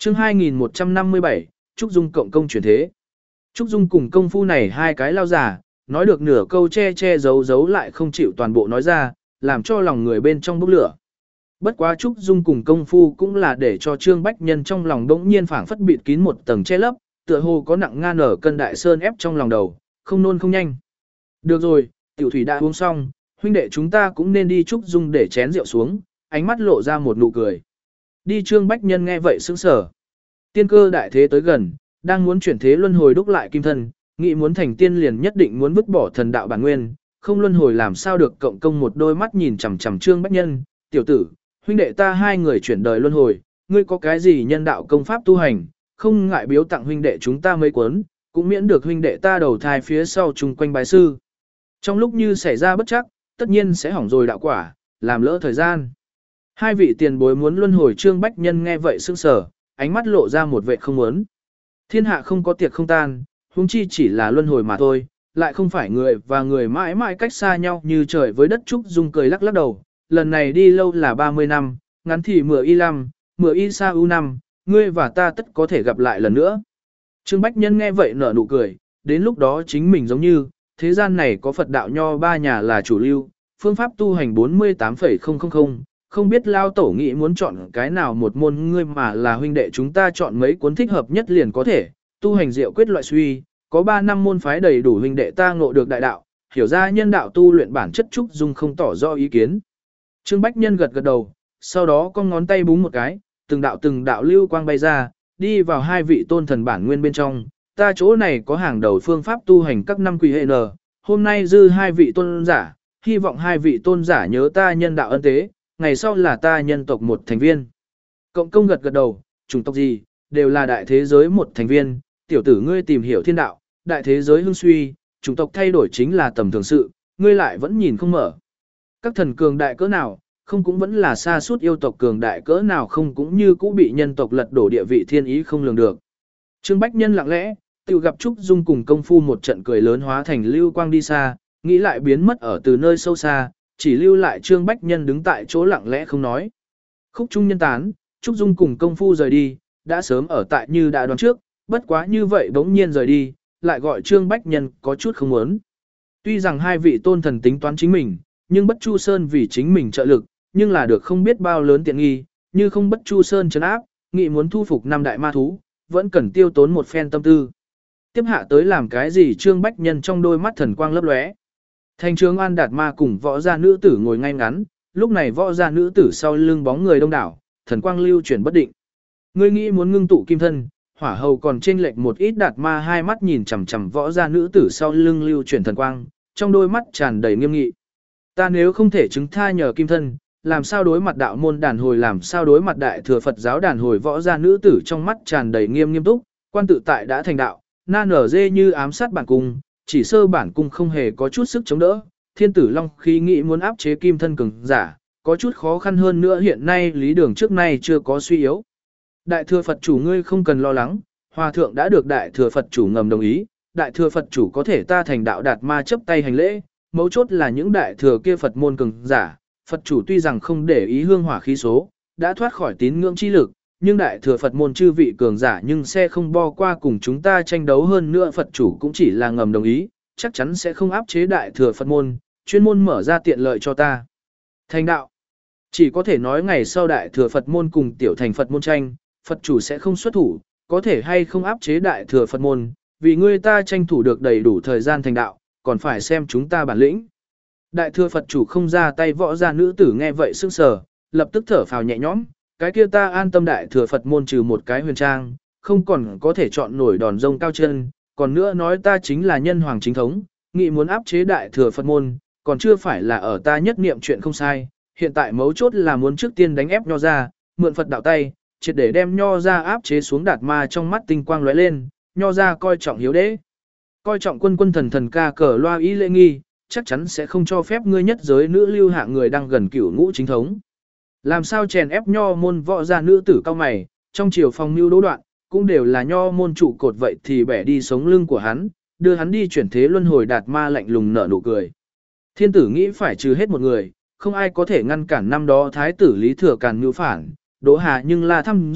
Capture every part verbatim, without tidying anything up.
chương hai nghìn một trăm năm mươi bảy, Trúc Dung cộng công chuyển thế. Trúc Dung cùng công phu này hai cái lao giả, nói được nửa câu che che giấu giấu lại không chịu toàn bộ nói ra, làm cho lòng người bên trong bốc lửa. Bất quá Trúc Dung cùng công phu cũng là để cho Trương Bách Nhân trong lòng đống nhiên phảng phất bịt kín một tầng che lấp, tựa hồ có nặng nga nở cân đại sơn ép trong lòng đầu, không nôn không nhanh. Được rồi, tiểu thủy đã uống xong, huynh đệ chúng ta cũng nên đi. Trúc Dung để chén rượu xuống, ánh mắt lộ ra một nụ cười. Đi. Trương Bách Nhân nghe vậy sững sờ. Tiên cơ đại thế tới gần, đang muốn chuyển thế luân hồi đúc lại kim thân, nghĩ muốn thành tiên liền nhất định muốn vứt bỏ thần đạo bản nguyên, không luân hồi làm sao được. Cộng công một đôi mắt nhìn chằm chằm Trương Bách Nhân, tiểu tử, huynh đệ ta hai người chuyển đời luân hồi, ngươi có cái gì nhân đạo công pháp tu hành, không ngại biếu tặng huynh đệ chúng ta mấy cuốn, cũng miễn được huynh đệ ta đầu thai phía sau chung quanh bái sư. Trong lúc như xảy ra bất chắc, tất nhiên sẽ hỏng rồi đạo quả, làm lỡ thời gian. Hai vị tiền bối muốn luân hồi. Trương Bách Nhân nghe vậy sững sờ, ánh mắt lộ ra một vẻ không muốn. Thiên hạ không có tiệc không tan, huống chi chỉ là luân hồi mà thôi, lại không phải người và người mãi mãi cách xa nhau như trời với đất. Trúc Dung cười lắc lắc đầu, lần này đi lâu là ba mươi năm, ngắn thì mười y năm, mười y sa u năm, ngươi và ta tất có thể gặp lại lần nữa. Trương Bách Nhân nghe vậy nở nụ cười, đến lúc đó chính mình giống như, thế gian này có Phật đạo nho ba nhà là chủ lưu, phương pháp tu hành bốn mươi tám phẩy không không không, không biết lao tổ nghĩ muốn chọn cái nào một môn, ngươi mà là huynh đệ chúng ta chọn mấy cuốn thích hợp nhất liền có thể, tu hành diệu quyết loại suy, có ba năm môn phái đầy đủ huynh đệ ta ngộ được đại đạo, hiểu ra nhân đạo tu luyện bản chất. Trúc Dung không tỏ rõ ý kiến. Trương Bách Nhân gật gật đầu, sau đó con ngón tay búng một cái, từng đạo từng đạo lưu quang bay ra, đi vào hai vị tôn thần bản nguyên bên trong. Ta chỗ này có hàng đầu phương pháp tu hành các năm quỷ hệ n, hôm nay dư hai vị tôn giả, hy vọng hai vị tôn giả nhớ ta nhân đạo ân tế, ngày sau là ta nhân tộc một thành viên. Cộng công gật gật đầu, chủng tộc gì, đều là đại thế giới một thành viên, tiểu tử ngươi tìm hiểu thiên đạo, đại thế giới hưng suy, chủng tộc thay đổi chính là tầm thường sự, ngươi lại vẫn nhìn không mở. Các thần cường đại cỡ nào, không cũng vẫn là xa suốt yêu tộc cường đại cỡ nào, không cũng như cũ bị nhân tộc lật đổ địa vị thiên ý không lường được. Trương Bách Nhân lặng lẽ, tự gặp Trúc Dung cùng công phu một trận cười lớn hóa thành lưu quang đi xa, nghĩ lại biến mất ở từ nơi sâu xa, chỉ lưu lại Trương Bách Nhân đứng tại chỗ lặng lẽ không nói. Khúc trung nhân tán, Trúc Dung cùng công phu rời đi, đã sớm ở tại như đã đoán trước, bất quá như vậy bỗng nhiên rời đi, lại gọi Trương Bách Nhân có chút không muốn. Tuy rằng hai vị tôn thần tính toán chính mình, nhưng Bất Chu Sơn vì chính mình trợ lực, nhưng là được không biết bao lớn tiện nghi, như không Bất Chu Sơn trấn áp, nghị muốn thu phục năm đại ma thú, vẫn cần tiêu tốn một phen tâm tư. Tiếp hạ tới làm cái gì? Trương Bách Nhân trong đôi mắt thần quang lấp lóe. Thành Trường An Đạt Ma cùng võ gia nữ tử ngồi ngay ngắn, lúc này võ gia nữ tử sau lưng bóng người đông đảo, thần quang lưu chuyển bất định. Ngươi nghĩ muốn ngưng tụ kim thân, hỏa hầu còn chênh lệch một ít. Đạt Ma hai mắt nhìn chằm chằm võ gia nữ tử sau lưng lưu chuyển thần quang, trong đôi mắt tràn đầy nghiêm nghị. Ta nếu không thể chứng tha nhờ kim thân, làm sao đối mặt đạo môn đàn hồi, làm sao đối mặt đại thừa Phật giáo đàn hồi? Võ gia nữ tử trong mắt tràn đầy nghiêm nghiêm túc, quan tự tại đã thành đạo, na nở dê như ám sát bản cung, chỉ sơ bản cung không hề có chút sức chống đỡ. Thiên tử long khí nghĩ muốn áp chế kim thân cường giả, có chút khó khăn hơn nữa, hiện nay lý đường trước nay chưa có suy yếu. Đại thừa Phật chủ ngươi không cần lo lắng, hòa thượng đã được đại thừa Phật chủ ngầm đồng ý, đại thừa Phật chủ có thể ta thành đạo. Đạt Ma chấp tay hành lễ, mấu chốt là những đại thừa kia Phật môn cường giả, Phật chủ tuy rằng không để ý hương hỏa khí số, đã thoát khỏi tín ngưỡng chi lực, nhưng đại thừa Phật môn chư vị cường giả nhưng sẽ không bo qua cùng chúng ta tranh đấu, hơn nữa Phật chủ cũng chỉ là ngầm đồng ý, chắc chắn sẽ không áp chế đại thừa Phật môn, chuyên môn mở ra tiện lợi cho ta thành đạo. Chỉ có thể nói ngày sau đại thừa Phật môn cùng tiểu thành Phật môn tranh, Phật chủ sẽ không xuất thủ, có thể hay không áp chế đại thừa Phật môn, vì ngươi ta tranh thủ được đầy đủ thời gian thành đạo, còn phải xem chúng ta bản lĩnh. Đại thừa Phật chủ không ra tay. Võ gia nữ tử nghe vậy sững sờ, lập tức thở phào nhẹ nhõm, cái kia ta an tâm. Đại thừa Phật môn trừ một cái huyền trang, không còn có thể chọn nổi đòn rông cao chân, còn nữa nói ta chính là nhân hoàng chính thống, nghị muốn áp chế đại thừa Phật môn, còn chưa phải là ở ta nhất niệm chuyện không sai, hiện tại mấu chốt là muốn trước tiên đánh ép Nho ra, mượn Phật đạo tay, triệt để đem Nho ra áp chế xuống. Đạt Ma trong mắt tinh quang lóe lên, Nho ra coi trọng hiếu đế, coi trọng quân quân thần thần ca cờ loa ý lễ nghi, chắc chắn sẽ không cho phép ngươi nhất giới nữ lưu hạ người đang gần cửu ngũ chính thống. Làm sao chèn ép Nho môn? Võ gia nữ tử cao mày, trong chiều phòng mưu đố đoạn, cũng đều là Nho môn trụ cột, vậy thì bẻ đi sống lưng của hắn, đưa hắn đi chuyển thế luân hồi. Đạt Ma lạnh lùng nở nụ cười. Thiên tử nghĩ phải trừ hết một người, không ai có thể ngăn cản năm đó thái tử Lý Thừa Càn mưu phản, Đỗ Hà nhưng là tham dự,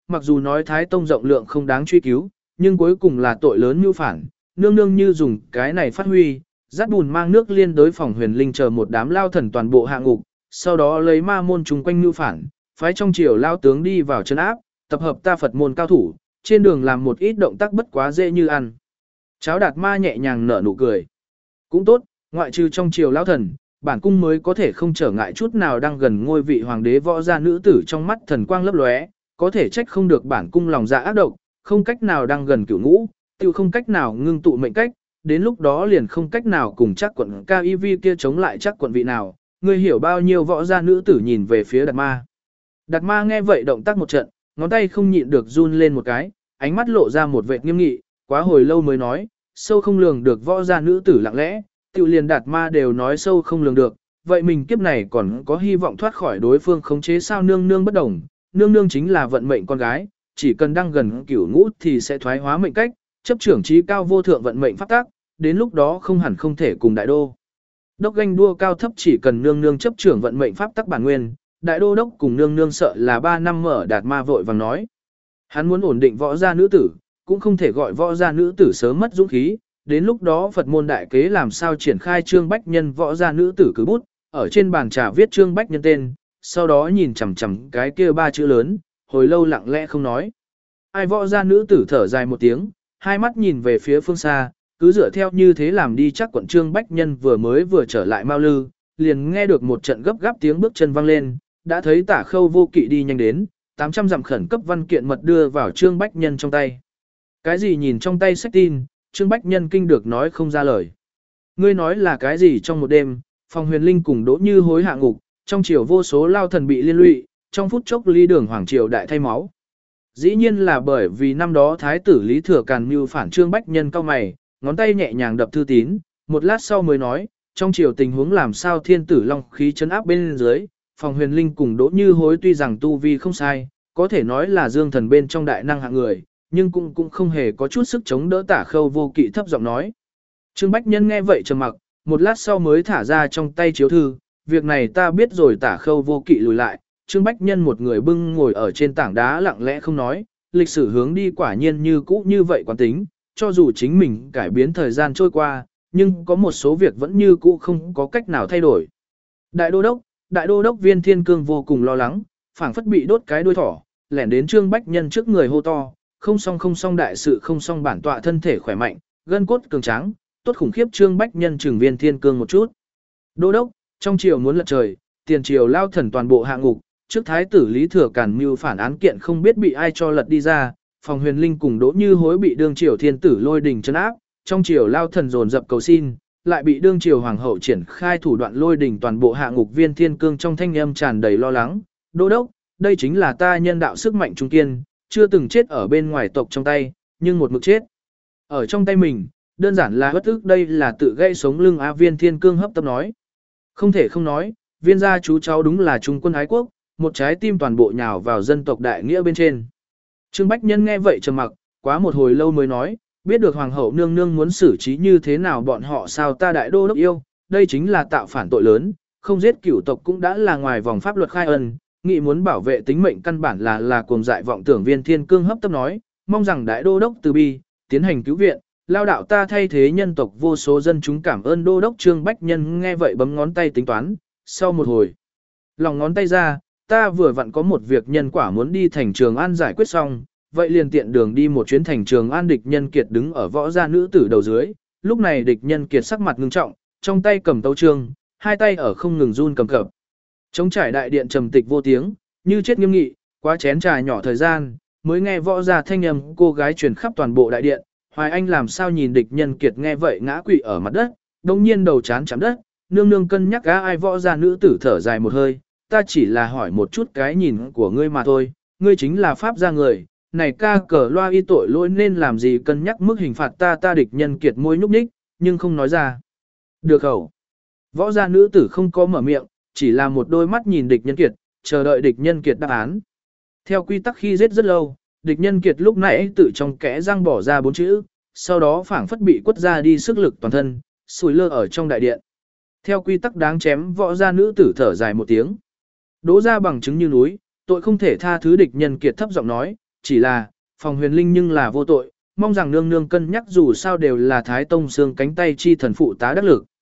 mặc dù nói Thái Tông rộng lượng không đáng truy cứu, nhưng cuối cùng là tội lớn mưu phản, nương nương như dùng cái này phát huy, dắt bùn mang nước liên đối phòng huyền linh chờ một đám lao thần toàn bộ hạ ngục, sau đó lấy ma môn chung quanh mưu phản, phái trong triều lao tướng đi vào chân áp, tập hợp ta Phật môn cao thủ, trên đường làm một ít động tác bất quá dễ như ăn. Cháo Đạt Ma nhẹ nhàng nở nụ cười. Cũng tốt, ngoại trừ trong triều lao thần, bản cung mới có thể không trở ngại chút nào đang gần ngôi vị hoàng đế võ gia nữ tử trong mắt thần quang lấp lóe, có thể trách không được bản cung lòng dạ ác độc, không cách nào đang gần cửu ngũ, tiêu không cách nào ngưng tụ mệnh cách, đến lúc đó liền không cách nào cùng chắc quận ca y vi kia chống lại chắc quận vị nào, ngươi hiểu bao nhiêu võ gia nữ tử nhìn về phía Đạt Ma. Đạt Ma nghe vậy động tác một trận, ngón tay không nhịn được run lên một cái, ánh mắt lộ ra một vệt nghiêm nghị, quá hồi lâu mới nói, sâu không lường được võ gia nữ tử lặng lẽ, tiêu liền Đạt Ma đều nói sâu không lường được, vậy mình kiếp này còn có hy vọng thoát khỏi đối phương khống chế sao? Nương nương bất đồng, nương nương chính là vận mệnh con gái, chỉ cần đang gần cửu ngũ thì sẽ thoái hóa mệnh cách, chấp trưởng trí cao vô thượng vận mệnh pháp tác, đến lúc đó không hẳn không thể cùng đại đô đốc ganh đua cao thấp, chỉ cần nương nương chấp trưởng vận mệnh pháp tắc bản nguyên, đại đô đốc cùng nương nương sợ là ba năm mở. Đạt Ma vội vàng nói, hắn muốn ổn định võ gia nữ tử, cũng không thể gọi võ gia nữ tử sớm mất dũng khí, đến lúc đó Phật môn đại kế làm sao triển khai Trương Bách Nhân võ gia nữ tử cứ bút, ở trên bàn trà viết Trương Bách Nhân tên, sau đó nhìn chằm chằm cái kia ba chữ lớn, hồi lâu lặng lẽ không nói. Ai võ gia nữ tử thở dài một tiếng, hai mắt nhìn về phía phương xa, cứ dựa theo như thế làm đi. Chắc quận Trương Bách Nhân vừa mới vừa trở lại Mao Lư, liền nghe được một trận gấp gáp tiếng bước chân vang lên, đã thấy Tả Khâu Vô Kỵ đi nhanh đến, tám trăm dặm khẩn cấp văn kiện mật đưa vào Trương Bách Nhân trong tay. Cái gì? Nhìn trong tay sách tin, Trương Bách Nhân kinh được nói không ra lời. Ngươi nói là cái gì? Trong một đêm, phòng huyền linh cùng Đỗ Như Hối hạ ngục, trong triều vô số lao thần bị liên lụy, trong phút chốc ly đường hoàng triều đại thay máu. Dĩ nhiên là bởi vì năm đó thái tử Lý Thừa Càn mưu phản. Trương Bách Nhân cau mày, ngón tay nhẹ nhàng đập thư tín, một lát sau mới nói, trong triều tình huống làm sao thiên tử long khí chấn áp bên dưới, phòng huyền linh cùng Đỗ Như Hối tuy rằng tu vi không sai, có thể nói là dương thần bên trong đại năng hạng người, nhưng cũng cũng không hề có chút sức chống đỡ. Tả Khâu Vô Kỵ thấp giọng nói. Trương Bách Nhân nghe vậy trầm mặc, một lát sau mới thả ra trong tay chiếu thư, việc này ta biết rồi. Tả Khâu Vô Kỵ lùi lại, Trương Bách Nhân một người bưng ngồi ở trên tảng đá lặng lẽ không nói, lịch sử hướng đi quả nhiên như cũ như vậy quán tính, cho dù chính mình cải biến thời gian trôi qua, nhưng có một số việc vẫn như cũ không có cách nào thay đổi. Đại đô đốc, đại đô đốc Viên Thiên Cương vô cùng lo lắng, phảng phất bị đốt cái đuôi thỏ, lẻn đến Trương Bách Nhân trước người hô to, không xong không xong, đại sự không xong, bản tọa thân thể khỏe mạnh, gân cốt cường tráng, tốt khủng khiếp. Trương Bách Nhân chừng Viên Thiên Cương một chút. Đô đốc, trong triều muốn lật trời, tiền triều lao thần toàn bộ hạ ngục, trước thái tử Lý Thừa Càn mưu phản án kiện không biết bị ai cho lật đi ra, phòng huyền linh cùng Đỗ Như Hối bị đương triều thiên tử lôi đình trấn áp, trong triều lao thần dồn dập cầu xin, lại bị đương triều hoàng hậu triển khai thủ đoạn lôi đình toàn bộ hạ ngục. Viên Thiên Cương trong thanh âm tràn đầy lo lắng, đô đốc, đây chính là ta nhân đạo sức mạnh trung kiên, chưa từng chết ở bên ngoài tộc trong tay, nhưng một mực chết ở trong tay mình, đơn giản là bất ức, đây là tự gây sống lưng. A Viên Thiên Cương hấp tấp nói, không thể không nói, Viên gia chú cháu đúng là trung quân ái quốc, một trái tim toàn bộ nhào vào dân tộc đại nghĩa bên trên. Trương Bách Nhân nghe vậy trầm mặc, quá một hồi lâu mới nói, biết được hoàng hậu nương nương muốn xử trí như thế nào bọn họ sao? Ta đại đô đốc yêu, đây chính là tạo phản tội lớn, không giết cửu tộc cũng đã là ngoài vòng pháp luật khai ân, nghị muốn bảo vệ tính mệnh căn bản là là cuồng dại vọng tưởng. Viên Thiên Cương hấp tấp nói, mong rằng đại đô đốc từ bi, tiến hành cứu viện, lao đạo ta thay thế nhân tộc vô số dân chúng cảm ơn đô đốc. Trương Bách Nhân nghe vậy bấm ngón tay tính toán, sau một hồi, lòng ngón tay ra, ta vừa vặn có một việc nhân quả muốn đi thành Trường An giải quyết xong, vậy liền tiện đường đi một chuyến thành Trường An. Địch Nhân Kiệt đứng ở võ gia nữ tử đầu dưới, lúc này Địch Nhân Kiệt sắc mặt ngưng trọng, trong tay cầm tấu chương, hai tay ở không ngừng run cầm cập. Trống trải đại điện trầm tịch vô tiếng, như chết nghiêm nghị, quá chén trà nhỏ thời gian, mới nghe võ gia thanh âm cô gái truyền khắp toàn bộ đại điện. Hoài Anh làm sao nhìn Địch Nhân Kiệt nghe vậy ngã quỵ ở mặt đất, đồng nhiên đầu chán chạm đất, nương nương cân nhắc gã ai. Võ gia nữ tử thở dài một hơi, ta chỉ là hỏi một chút cái nhìn của ngươi mà thôi, ngươi chính là pháp gia người, này ca cờ loa y tội lỗi nên làm gì cân nhắc mức hình phạt ta. Ta Địch Nhân Kiệt môi nhúc nhích, nhưng không nói ra được khẩu. Võ gia nữ tử không có mở miệng, chỉ là một đôi mắt nhìn Địch Nhân Kiệt, chờ đợi Địch Nhân Kiệt đáp án. Theo quy tắc khi giết rất lâu, Địch Nhân Kiệt lúc nãy tự trong kẽ răng bỏ ra bốn chữ, sau đó phảng phất bị quất ra đi sức lực toàn thân, sùi lơ ở trong đại điện. Theo quy tắc đáng chém. Võ gia nữ tử thở dài một tiếng. Đỗ gia bằng chứng như núi, tội không thể tha thứ. Địch Nhân Kiệt thấp giọng nói, chỉ là, phòng huyền linh nhưng là vô tội, mong rằng nương nương cân nhắc dù sao đều là Thái Tông Sương cánh tay chi thần phụ tá đắc lực.